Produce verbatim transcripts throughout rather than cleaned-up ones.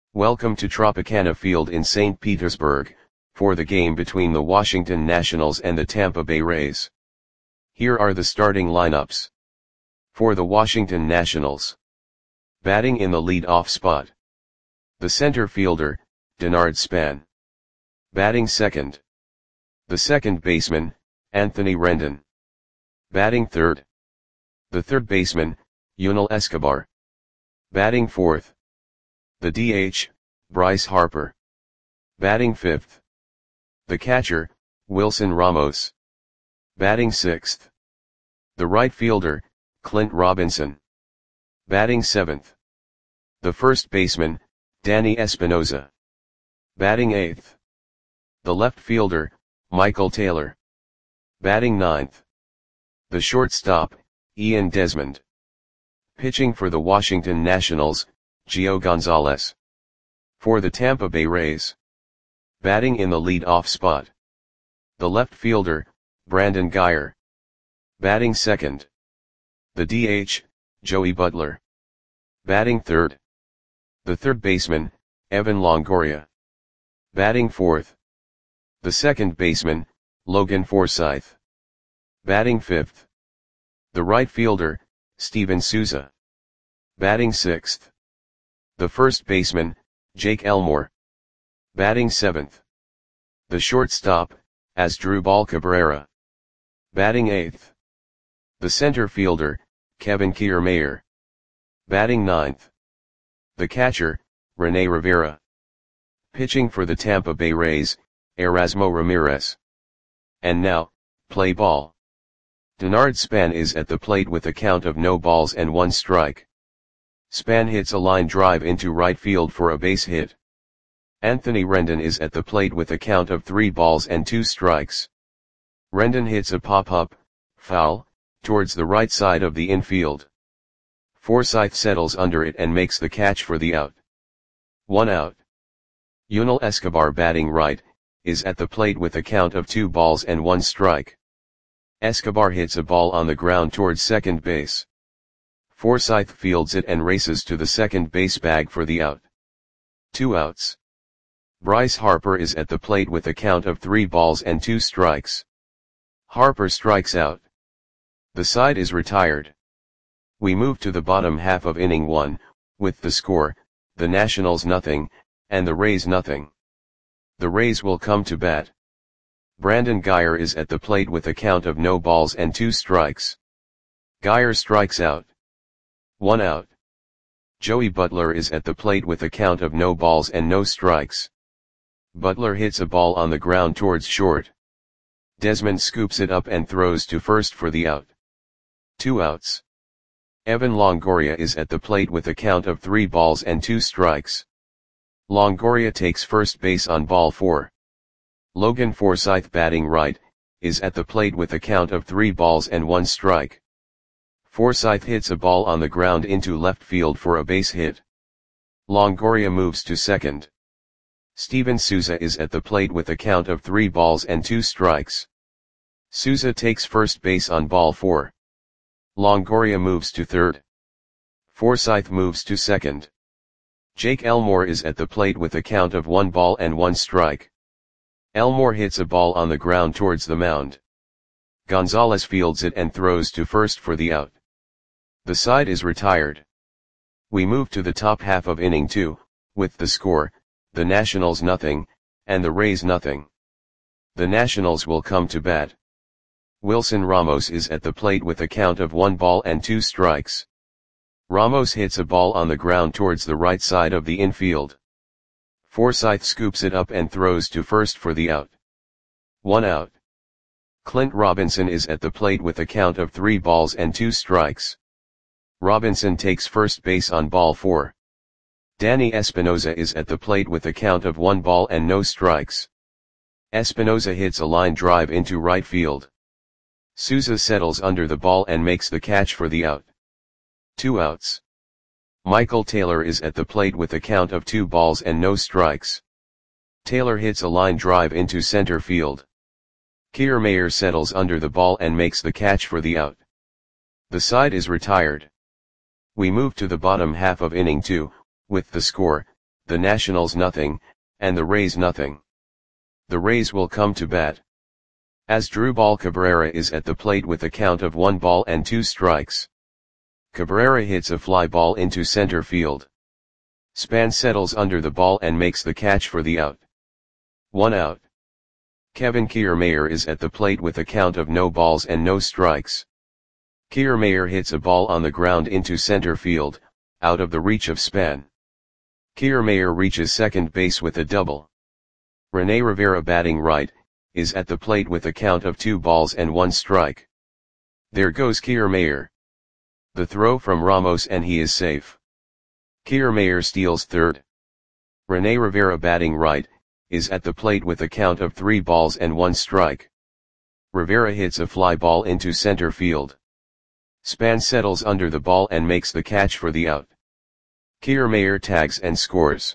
Welcome to Tropicana Field in Saint Petersburg, for the game between the Washington Nationals and the Tampa Bay Rays. Here are the starting lineups. For the Washington Nationals. Batting in the lead-off spot. The center fielder, Denard Span. Batting second. The second baseman, Anthony Rendon. Batting third. The third baseman, Yunel Escobar. Batting fourth. The D H, Bryce Harper. Batting fifth. The catcher, Wilson Ramos. Batting sixth. The right fielder, Clint Robinson. Batting seventh. The first baseman, Danny Espinosa. Batting eighth. The left fielder, Michael Taylor. Batting ninth. The shortstop, Ian Desmond. Pitching for the Washington Nationals, Gio Gonzalez. For the Tampa Bay Rays. Batting in the lead-off spot. The left fielder, Brandon Guyer. Batting second. The D H, Joey Butler. Batting third. The third baseman, Evan Longoria. Batting fourth. The second baseman, Logan Forsythe. Batting fifth. The right fielder, Steven Souza. Batting sixth. The first baseman, Jake Elmore. Batting seventh. The shortstop, Asdrubal Cabrera. Batting eighth. The center fielder, Kevin Kiermaier. Batting ninth. The catcher, Rene Rivera. Pitching for the Tampa Bay Rays, Erasmo Ramirez. And now, play ball. Denard Span is at the plate with a count of no balls and one strike. Span hits a line drive into right field for a base hit. Anthony Rendon is at the plate with a count of three balls and two strikes. Rendon hits a pop-up, foul, towards the right side of the infield. Forsythe settles under it and makes the catch for the out. One out. Yunel Escobar, batting right, is at the plate with a count of two balls and one strike. Escobar hits a ball on the ground towards second base. Forsythe fields it and races to the second base bag for the out. Two outs. Bryce Harper is at the plate with a count of three balls and two strikes. Harper strikes out. The side is retired. We move to the bottom half of inning one, with the score, the Nationals nothing, and the Rays nothing. The Rays will come to bat. Brandon Guyer is at the plate with a count of no balls and two strikes. Guyer strikes out. One out. Joey Butler is at the plate with a count of no balls and no strikes. Butler hits a ball on the ground towards short. Desmond scoops it up and throws to first for the out. Two outs. Evan Longoria is at the plate with a count of three balls and two strikes. Longoria takes first base on ball four. Logan Forsythe, batting right, is at the plate with a count of three balls and one strike. Forsythe hits a ball on the ground into left field for a base hit. Longoria moves to second. Steven Souza is at the plate with a count of three balls and two strikes. Souza takes first base on ball four. Longoria moves to third. Forsythe moves to second. Jake Elmore is at the plate with a count of one ball and one strike. Elmore hits a ball on the ground towards the mound. Gonzalez fields it and throws to first for the out. The side is retired. We move to the top half of inning two, with the score, the Nationals nothing, and the Rays nothing. The Nationals will come to bat. Wilson Ramos is at the plate with a count of one ball and two strikes. Ramos hits a ball on the ground towards the right side of the infield. Forsythe scoops it up and throws to first for the out. One out. Clint Robinson is at the plate with a count of three balls and two strikes. Robinson takes first base on ball four. Danny Espinosa is at the plate with a count of one ball and no strikes. Espinosa hits a line drive into right field. Souza settles under the ball and makes the catch for the out. Two outs. Michael Taylor is at the plate with a count of two balls and no strikes. Taylor hits a line drive into center field. Kiermaier settles under the ball and makes the catch for the out. The side is retired. We move to the bottom half of inning two, with the score, the Nationals nothing, and the Rays nothing. The Rays will come to bat. Asdrubal Cabrera is at the plate with a count of one ball and two strikes. Cabrera hits a fly ball into center field. Span settles under the ball and makes the catch for the out. One out. Kevin Kiermaier is at the plate with a count of no balls and no strikes. Kiermaier hits a ball on the ground into center field, out of the reach of Span. Kiermaier reaches second base with a double. Rene Rivera, batting right, is at the plate with a count of two balls and one strike. There goes Kiermaier. The throw from Ramos and he is safe. Kiermaier steals third. Rene Rivera, batting right, is at the plate with a count of three balls and one strike. Rivera hits a fly ball into center field. Span settles under the ball and makes the catch for the out. Kiermaier tags and scores.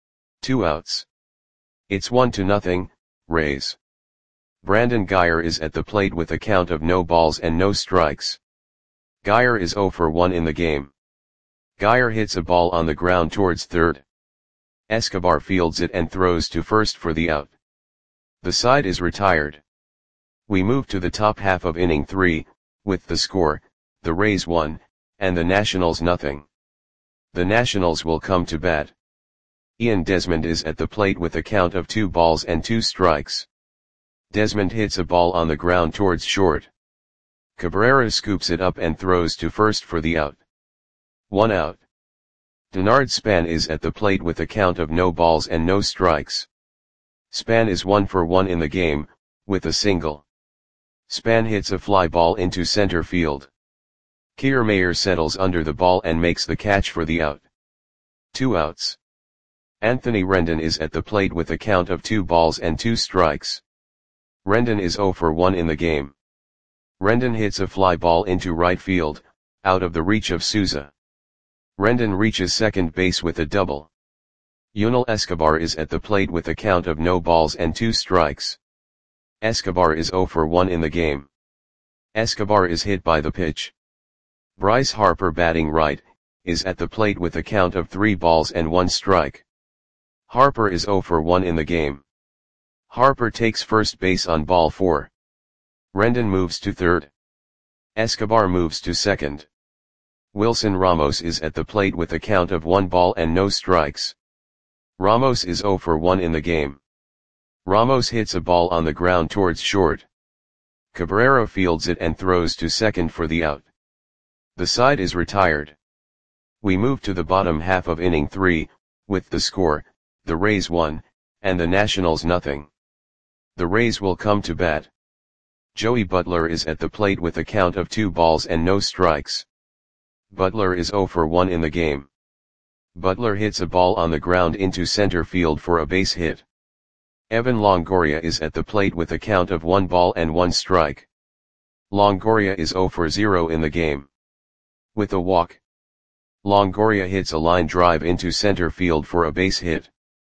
Two outs. It's one to nothing, Rays. Brandon Guyer is at the plate with a count of no balls and no strikes. Guyer is oh for one in the game. Guyer hits a ball on the ground towards third. Escobar fields it and throws to first for the out. The side is retired. We move to the top half of inning three, with the score, the Rays one, and the Nationals nothing. The Nationals will come to bat. Ian Desmond is at the plate with a count of two balls and two strikes. Desmond hits a ball on the ground towards short. Cabrera scoops it up and throws to first for the out. One out. Denard Span is at the plate with a count of no balls and no strikes. Span is one for one in the game, with a single. Span hits a fly ball into center field. Kiermaier settles under the ball and makes the catch for the out. Two outs. Anthony Rendon is at the plate with a count of two balls and two strikes. Rendon is oh for one in the game. Rendon hits a fly ball into right field, out of the reach of Souza. Rendon reaches second base with a double. Yunel Escobar is at the plate with a count of no balls and two strikes. Escobar is oh for one in the game. Escobar is hit by the pitch. Bryce Harper, batting right, is at the plate with a count of three balls and one strike. Harper is oh for one in the game. Harper takes first base on ball four. Rendon moves to third. Escobar moves to second. Wilson Ramos is at the plate with a count of one ball and no strikes. Ramos is oh for one in the game. Ramos hits a ball on the ground towards short. Cabrera fields it and throws to second for the out. The side is retired. We move to the bottom half of inning three, with the score, the Rays one, and the Nationals nothing. The Rays will come to bat. Joey Butler is at the plate with a count of two balls and no strikes. Butler is oh for one in the game. Butler hits a ball on the ground into center field for a base hit. Evan Longoria is at the plate with a count of one ball and one strike. Longoria is oh for zero in the game. With a walk, Longoria hits a line drive into center field for a base hit.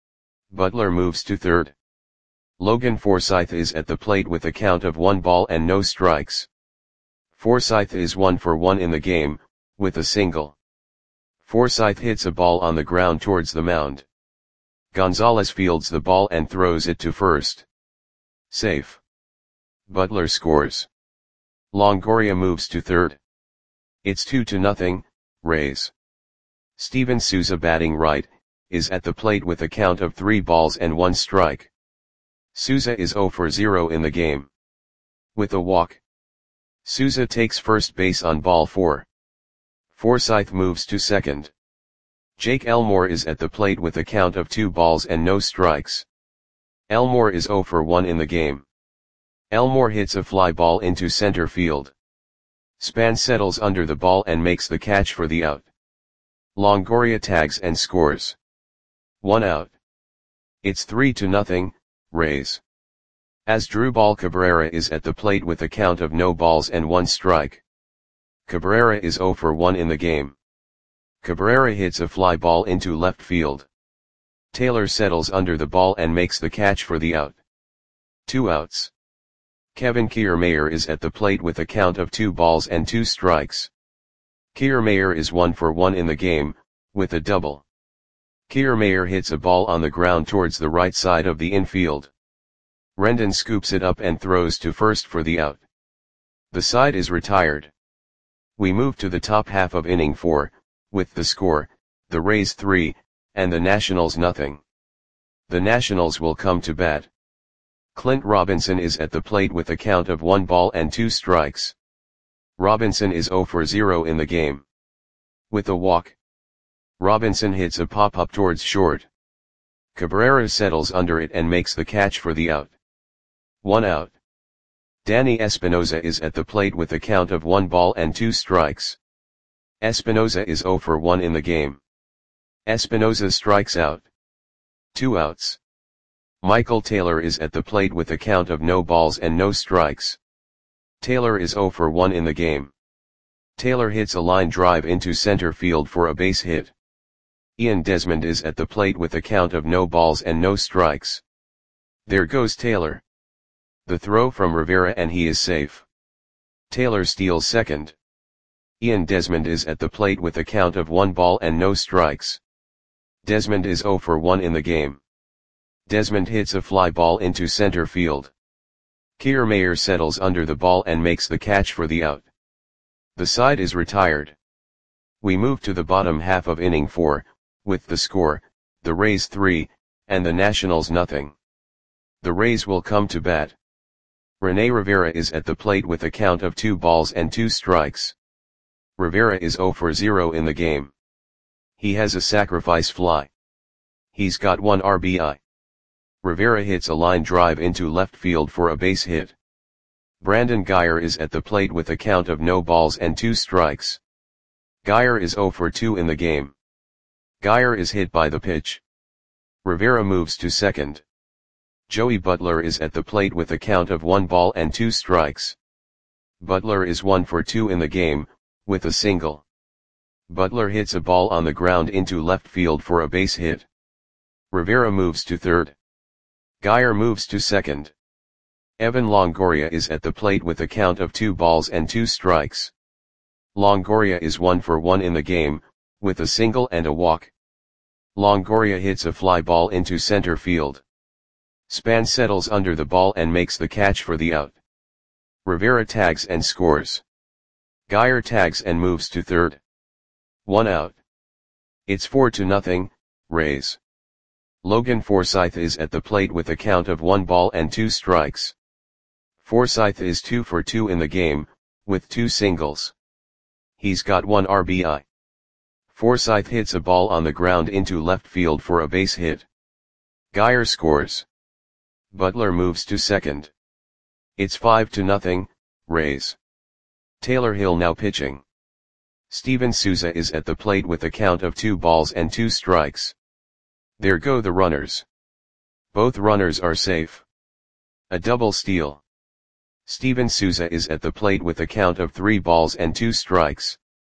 Butler moves to third. Logan Forsythe is at the plate with a count of one ball and no strikes. Forsythe is one for one in the game, with a single. Forsythe hits a ball on the ground towards the mound. Gonzalez fields the ball and throws it to first. Safe. Butler scores. Longoria moves to third. It's two to nothing, Rays. Steven Souza, batting right, is at the plate with a count of three balls and one strike. Souza is oh for zero in the game. With a walk, Souza takes first base on ball four. Forsythe moves to second. Jake Elmore is at the plate with a count of two balls and no strikes. Elmore is oh for one in the game. Elmore hits a fly ball into center field. Span settles under the ball and makes the catch for the out. Longoria tags and scores. One out. It's three to nothing, Rays. Asdrubal Cabrera is at the plate with a count of no balls and one strike. Cabrera is oh for one in the game. Cabrera hits a fly ball into left field. Taylor settles under the ball and makes the catch for the out. Two outs. Kevin Kiermaier is at the plate with a count of two balls and two strikes. Kiermaier is one for one in the game, with a double. Kiermaier hits a ball on the ground towards the right side of the infield. Rendon scoops it up and throws to first for the out. The side is retired. We move to the top half of inning four, with the score, the Rays three, and the Nationals nothing. The Nationals will come to bat. Clint Robinson is at the plate with a count of one ball and two strikes. Robinson is zero for zero in the game. With a walk, Robinson hits a pop-up towards short. Cabrera settles under it and makes the catch for the out. One out. Danny Espinosa is at the plate with a count of one ball and two strikes. Espinosa is zero for one in the game. Espinosa strikes out. Two outs. Michael Taylor is at the plate with a count of no balls and no strikes. Taylor is zero for one in the game. Taylor hits a line drive into center field for a base hit. Ian Desmond is at the plate with a count of no balls and no strikes. There goes Taylor. The throw from Rivera and he is safe. Taylor steals second. Ian Desmond is at the plate with a count of one ball and no strikes. Desmond is zero for one in the game. Desmond hits a fly ball into center field. Kiermaier settles under the ball and makes the catch for the out. The side is retired. We move to the bottom half of inning four, with the score, the Rays three, and the Nationals nothing. The Rays will come to bat. Rene Rivera is at the plate with a count of two balls and two strikes. Rivera is zero for zero in the game. He has a sacrifice fly. He's got one R B I. Rivera hits a line drive into left field for a base hit. Brandon Guyer is at the plate with a count of no balls and two strikes. Guyer is zero for two in the game. Guyer is hit by the pitch. Rivera moves to second. Joey Butler is at the plate with a count of one ball and two strikes. Butler is one for two in the game, with a single. Butler hits a ball on the ground into left field for a base hit. Rivera moves to third. Guyer moves to second. Evan Longoria is at the plate with a count of two balls and two strikes. Longoria is one for one in the game, with a single and a walk. Longoria hits a fly ball into center field. Span settles under the ball and makes the catch for the out. Rivera tags and scores. Guyer tags and moves to third. One out. It's four to nothing, Rays. Logan Forsythe is at the plate with a count of one ball and two strikes. Forsythe is two for two in the game, with two singles. He's got one R B I. Forsythe hits a ball on the ground into left field for a base hit. Guyer scores. Butler moves to second. It's five to nothing, Rays. Taylor Hill now pitching. Steven Souza is at the plate with a count of two balls and two strikes. There go the runners. Both runners are safe. A double steal. Steven Souza is at the plate with a count of three balls and two strikes.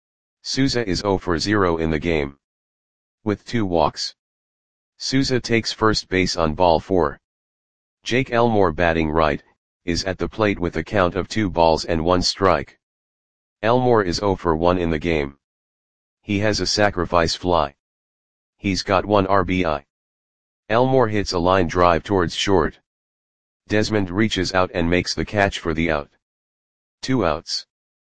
Souza is zero for zero in the game. With two walks. Souza takes first base on ball four. Jake Elmore, batting right, is at the plate with a count of two balls and one strike. Elmore is zero for one in the game. He has a sacrifice fly. He's got one R B I. Elmore hits a line drive towards short. Desmond reaches out and makes the catch for the out. Two outs.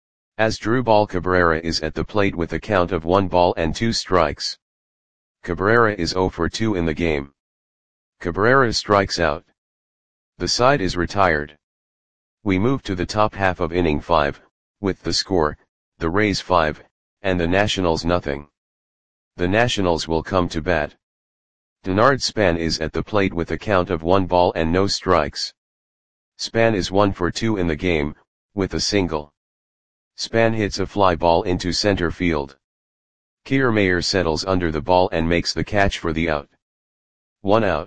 Asdrubal Cabrera is at the plate with a count of one ball and two strikes. Cabrera is zero for two in the game. Cabrera strikes out. The side is retired. We move to the top half of inning five, with the score, the Rays five, and the Nationals nothing. The Nationals will come to bat. Denard Span is at the plate with a count of one ball and no strikes. Span is one for two in the game, with a single. Span hits a fly ball into center field. Kiermaier settles under the ball and makes the catch for the out. One out.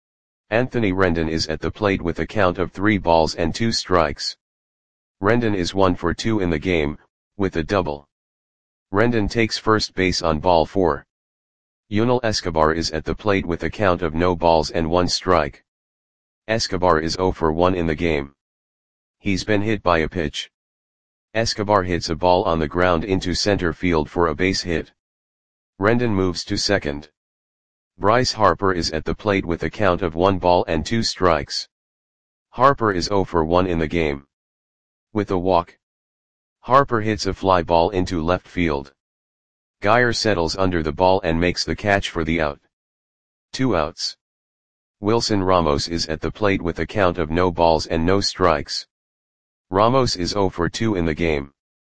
Anthony Rendon is at the plate with a count of three balls and two strikes. Rendon is one for two in the game, with a double. Rendon takes first base on ball four. Yunel Escobar is at the plate with a count of no balls and one strike. Escobar is zero for one in the game. He's been hit by a pitch. Escobar hits a ball on the ground into center field for a base hit. Rendon moves to second. Bryce Harper is at the plate with a count of one ball and two strikes. Harper is zero for one in the game. With a walk, Harper hits a fly ball into left field. Geyer settles under the ball and makes the catch for the out. Two outs. Wilson Ramos is at the plate with a count of no balls and no strikes. Ramos is zero for two in the game.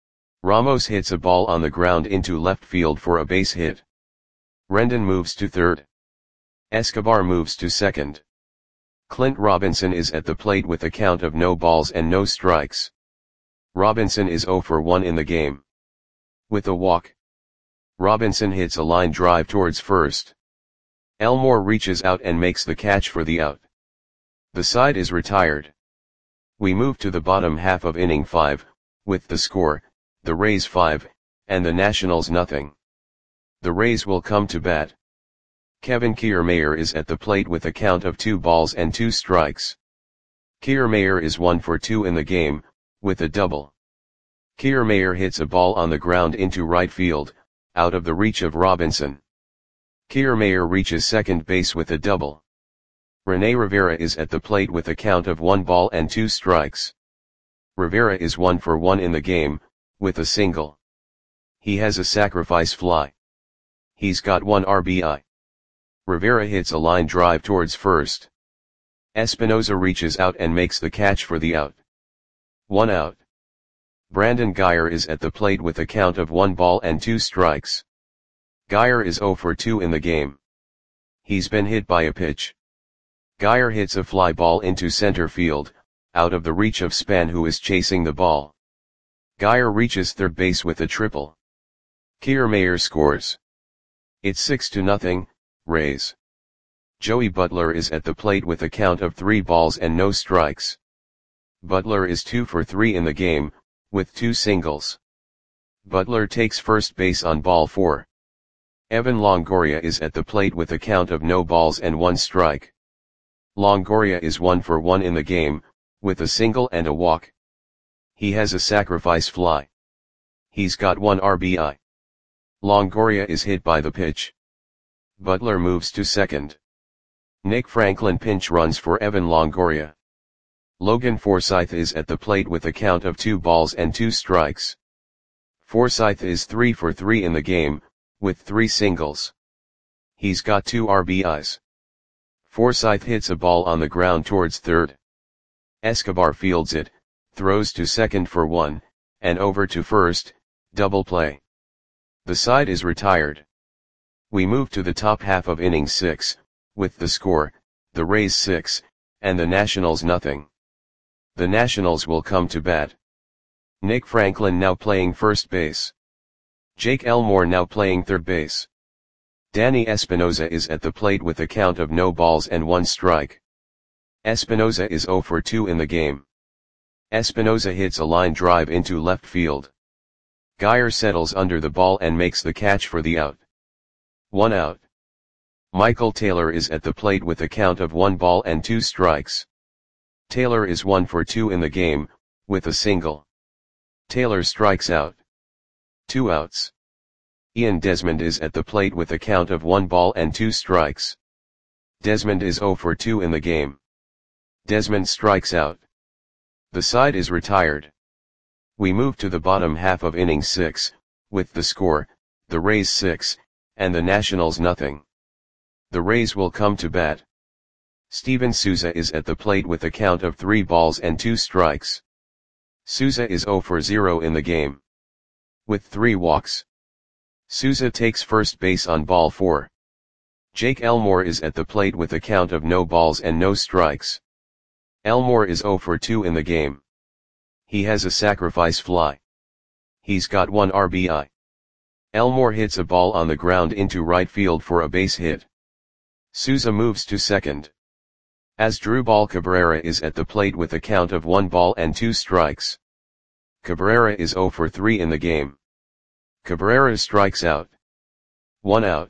Ramos hits a ball on the ground into left field for a base hit. Rendon moves to third. Escobar moves to second. Clint Robinson is at the plate with a count of no balls and no strikes. Robinson is zero for one in the game. With a walk, Robinson hits a line drive towards first. Elmore reaches out and makes the catch for the out. The side is retired. We move to the bottom half of inning five, with the score, the Rays five, and the Nationals nothing. The Rays will come to bat. Kevin Kiermaier is at the plate with a count of two balls and two strikes. Kiermaier is one for two in the game, with a double. Kiermaier hits a ball on the ground into right field, out of the reach of Robinson. Kiermaier reaches second base with a double. Rene Rivera is at the plate with a count of one ball and two strikes. Rivera is one for one in the game, with a single. He has a sacrifice fly. He's got one R B I. Rivera hits a line drive towards first. Espinosa reaches out and makes the catch for the out. One out. Brandon Geyer is at the plate with a count of one ball and two strikes. Geyer is zero for two in the game. He's been hit by a pitch. Geyer hits a fly ball into center field, out of the reach of Span, who is chasing the ball. Geyer reaches third base with a triple. Kiermaier scores. It's six to nothing, Rays. Joey Butler is at the plate with a count of three balls and no strikes. Butler is two for three in the game, with two singles. Butler takes first base on ball four. Evan Longoria is at the plate with a count of no balls and one strike. Longoria is one for one in the game, with a single and a walk. He has a sacrifice fly. He's got one R B I. Longoria is hit by the pitch. Butler moves to second. Nick Franklin pinch runs for Evan Longoria. Logan Forsythe is at the plate with a count of two balls and two strikes. Forsythe is three for three in the game, with three singles. He's got two R B Is. Forsythe hits a ball on the ground towards third. Escobar fields it, throws to second for one, and over to first, double play. The side is retired. We move to the top half of inning six, with the score, the Rays six, and the Nationals nothing. The Nationals will come to bat. Nick Franklin now playing first base. Jake Elmore now playing third base. Danny Espinosa is at the plate with a count of no balls and one strike. Espinosa is zero for two in the game. Espinosa hits a line drive into left field. Geyer settles under the ball and makes the catch for the out. One out. Michael Taylor is at the plate with a count of one ball and two strikes. Taylor is one for two in the game, with a single. Taylor strikes out. Two outs. Ian Desmond is at the plate with a count of one ball and two strikes. Desmond is zero for two in the game. Desmond strikes out. The side is retired. We move to the bottom half of inning six, with the score, the Rays six, and the Nationals nothing. The Rays will come to bat. Steven Souza is at the plate with a count of three balls and two strikes. Souza is zero for zero in the game. With three walks, Souza takes first base on ball four. Jake Elmore is at the plate with a count of no balls and no strikes. Elmore is zero for two in the game. He has a sacrifice fly. He's got one R B I. Elmore hits a ball on the ground into right field for a base hit. Souza moves to second. Asdrubal Cabrera is at the plate with a count of one ball and two strikes. Cabrera is zero for three in the game. Cabrera strikes out. One out.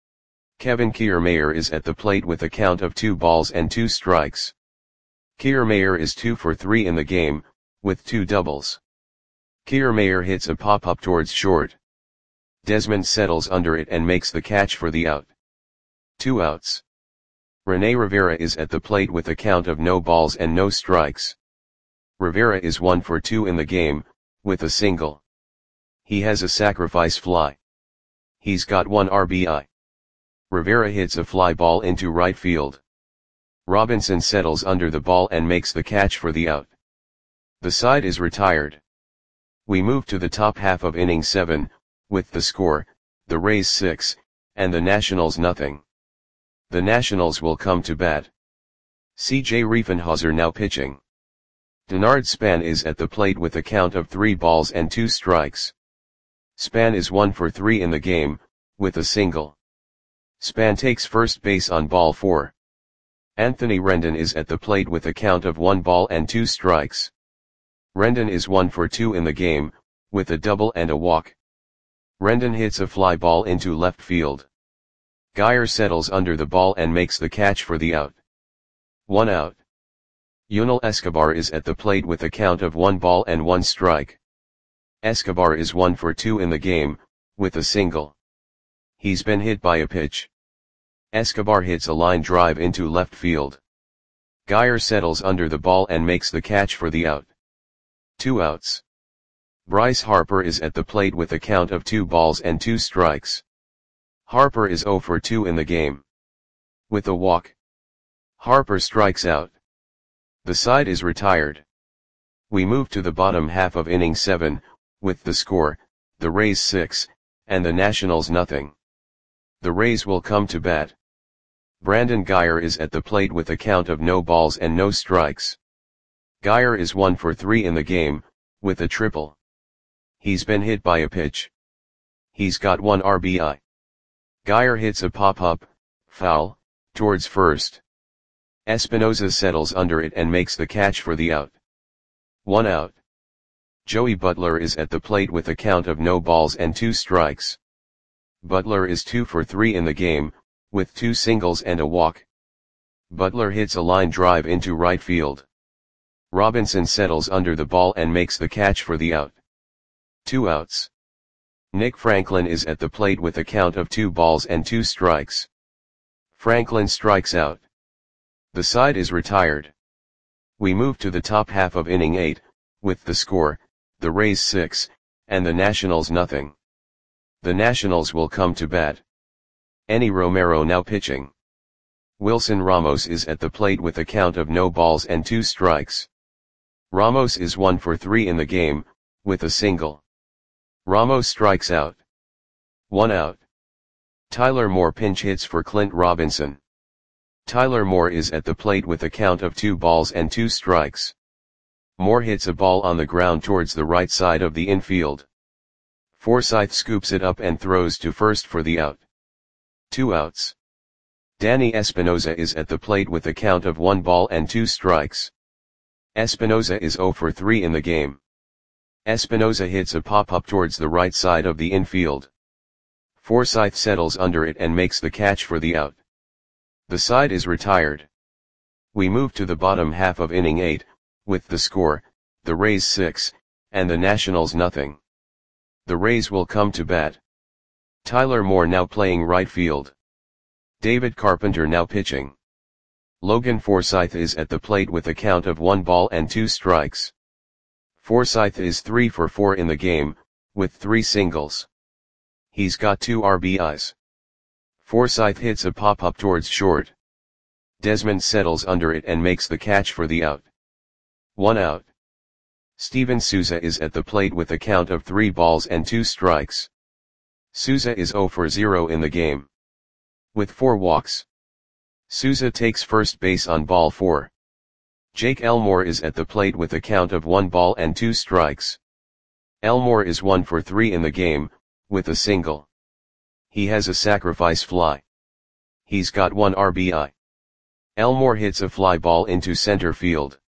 Kevin Kiermaier is at the plate with a count of two balls and two strikes. Kiermaier is two for three in the game, with two doubles. Kiermaier hits a pop-up towards short. Desmond settles under it and makes the catch for the out. Two outs. Rene Rivera is at the plate with a count of no balls and no strikes. Rivera is one for two in the game, with a single. He has a sacrifice fly. He's got one R B I. Rivera hits a fly ball into right field. Robinson settles under the ball and makes the catch for the out. The side is retired. We move to the top half of inning seven, with the score, the Rays six, and the Nationals nothing. The Nationals will come to bat. C J Riefenhauser now pitching. Denard Span is at the plate with a count of three balls and two strikes. Span is one for three in the game, with a single. Span takes first base on ball four. Anthony Rendon is at the plate with a count of one ball and two strikes. Rendon is one for two in the game, with a double and a walk. Rendon hits a fly ball into left field. Geyer settles under the ball and makes the catch for the out. One out. Yunel Escobar is at the plate with a count of one ball and one strike. Escobar is one for two in the game, with a single. He's been hit by a pitch. Escobar hits a line drive into left field. Geyer settles under the ball and makes the catch for the out. Two outs. Bryce Harper is at the plate with a count of two balls and two strikes. Harper is zero for two in the game. With a walk. Harper strikes out. The side is retired. We move to the bottom half of inning seven, with the score, the Rays six, and the Nationals nothing. The Rays will come to bat. Brandon Geyer is at the plate with a count of no balls and no strikes. Geyer is one for three in the game, with a triple. He's been hit by a pitch. He's got one R B I. Geyer hits a pop-up, foul, towards first. Espinosa settles under it and makes the catch for the out. One out. Joey Butler is at the plate with a count of no balls and two strikes. Butler is two for three in the game, with two singles and a walk. Butler hits a line drive into right field. Robinson settles under the ball and makes the catch for the out. Two outs. Nick Franklin is at the plate with a count of two balls and two strikes. Franklin strikes out. The side is retired. We move to the top half of inning eight, with the score, the Rays six, and the Nationals nothing. The Nationals will come to bat. Enny Romero now pitching. Wilson Ramos is at the plate with a count of no balls and two strikes. Ramos is one for three in the game, with a single. Ramos strikes out. One out. Tyler Moore pinch hits for Clint Robinson. Tyler Moore is at the plate with a count of two balls and two strikes. Moore hits a ball on the ground towards the right side of the infield. Forsythe scoops it up and throws to first for the out. Two outs. Danny Espinosa is at the plate with a count of one ball and two strikes. Espinosa is zero for three in the game. Espinosa hits a pop-up towards the right side of the infield. Forsythe settles under it and makes the catch for the out. The side is retired. We move to the bottom half of inning eight, with the score, the Rays six, and the Nationals nothing. The Rays will come to bat. Tyler Moore now playing right field. David Carpenter now pitching. Logan Forsythe is at the plate with a count of one ball and two strikes. Forsythe is three for four in the game, with three singles. He's got two R B Is. Forsythe hits a pop-up towards short. Desmond settles under it and makes the catch for the out. One out. Steven Souza is at the plate with a count of three balls and two strikes. Souza is zero for zero in the game. With four walks. Souza takes first base on ball four. Jake Elmore is at the plate with a count of one ball and two strikes. Elmore is one for three in the game, with a single. He has a sacrifice fly. He's got one R B I. Elmore hits a fly ball into center field.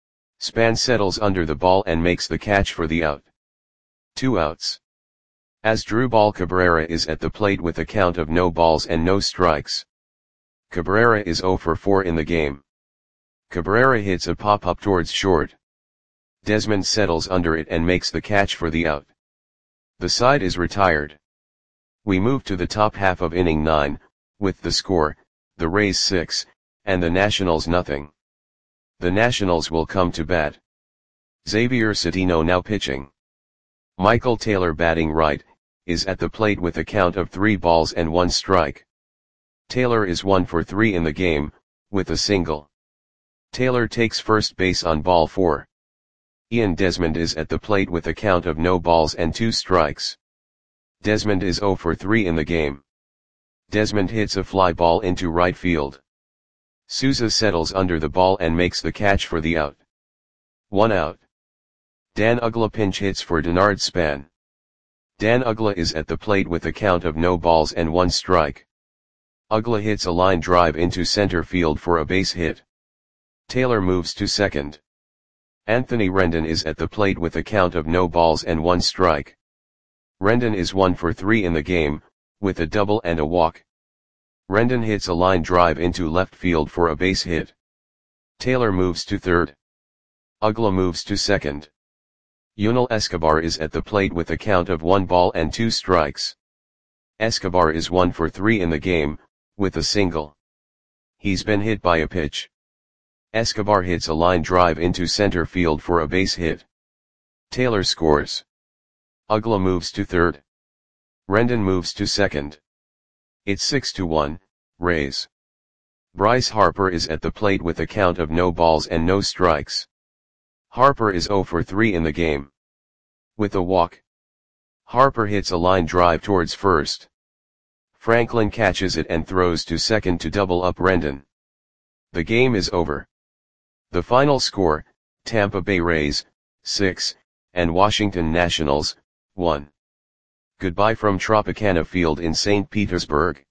Span settles under the ball and makes the catch for the out. Two outs. Asdrubal Cabrera is at the plate with a count of no balls and no strikes. Cabrera is zero for four in the game. Cabrera hits a pop-up towards short. Desmond settles under it and makes the catch for the out. The side is retired. We move to the top half of inning nine, with the score, the Rays six, and the Nationals nothing. The Nationals will come to bat. Xavier Cedeno now pitching. Michael Taylor batting right, is at the plate with a count of three balls and one strike. Taylor is one for three in the game, with a single. Taylor takes first base on ball four. Ian Desmond is at the plate with a count of no balls and two strikes. Desmond is zero for three in the game. Desmond hits a fly ball into right field. Souza settles under the ball and makes the catch for the out. One out. Dan Uggla pinch hits for Denard Span. Dan Uggla is at the plate with a count of no balls and one strike. Uggla hits a line drive into center field for a base hit. Taylor moves to second. Anthony Rendon is at the plate with a count of no balls and one strike. Rendon is one for three in the game, with a double and a walk. Rendon hits a line drive into left field for a base hit. Taylor moves to third. Uggla moves to second. Yunel Escobar is at the plate with a count of one ball and two strikes. Escobar is one for three in the game, with a single. He's been hit by a pitch. Escobar hits a line drive into center field for a base hit. Taylor scores. Uggla moves to third. Rendon moves to second. It's six to one, Rays. Bryce Harper is at the plate with a count of no balls and no strikes. Harper is zero for three in the game. With a walk. Harper hits a line drive towards first. Franklin catches it and throws to second to double up Rendon. The game is over. The final score, Tampa Bay Rays, six, and Washington Nationals, one. Goodbye from Tropicana Field in Saint Petersburg.